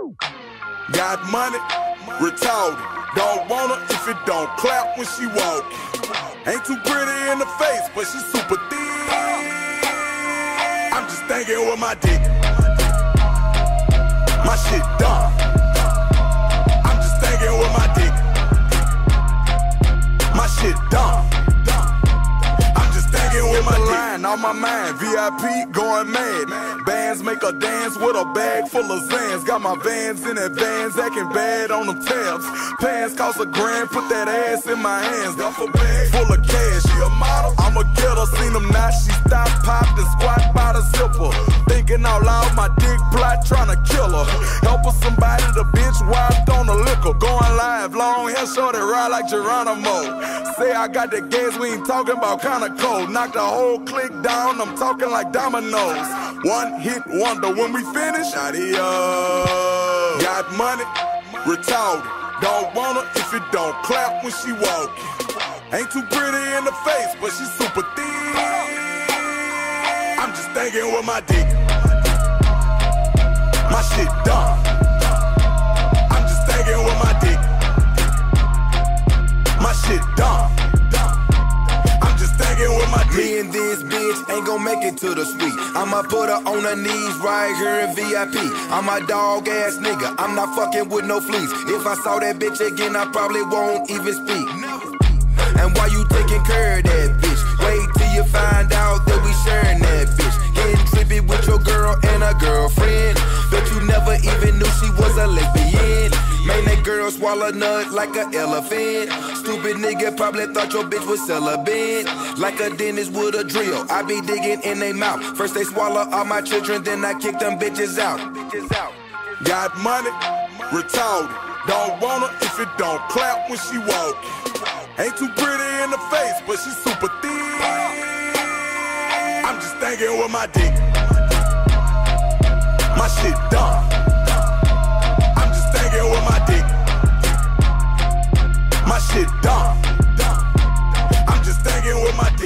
Got money, retarded. Don't want her if it don't clap when she walk. Ain't too pretty in the face, but she super thin. I'm just thinking with my dick. My shit done. I'm just thinking with my dick. My shit done. I'm just thinking with my line on my mind. VIP going mad. Bands make her dance with a bag full of Zans. Got my Vans in advance, acting bad on them tabs. Pants cost $1,000, put that ass in my hands. Duffel bag full of cash, she a model. I'ma get her, seen them not. She stop, popped and squat by the zipper. Thinking out loud, my dick plot, tryna kill her. Help her somebody, the bitch wiped on the liquor. Going live, long hair, shorty ride like Geronimo. Say I got the gas, we ain't talking about kinda cold. Knock the whole clique down, I'm talking like dominoes. One hit wonder, when we finish, adios. Got money, retarded. Don't want her if it don't clap when she walk. Ain't too pretty in the face, but she super thin. I'm just thinking with my dick. My shit done. I'm just thinking with my dick. My shit done. I'm just thinking with my dick. Me and this bitch ain't gon' make it to the suite. I'ma put her on her knees right here in VIP. I'm a dog ass nigga, I'm not fucking with no fleas. If I saw that bitch again, I probably won't even speak. And why you taking care of that bitch? Wait till you find out that we sharing that bitch. Getting trippy with your girl and a girlfriend. Bet you never even knew she was a lesbian. Man, that girl swallow nut like an elephant. Stupid nigga probably thought your bitch was celibate. Like a dentist with a drill, I be digging in they mouth. First they swallow all my children, then I kick them bitches out. Got money, retarded. Don't want her if it don't clap when she walk. Ain't too pretty in the face, but she super thin. I'm just thinking with my dick. My shit done. I'm just thinking with my dick. My shit done. I'm just thinking with my dick.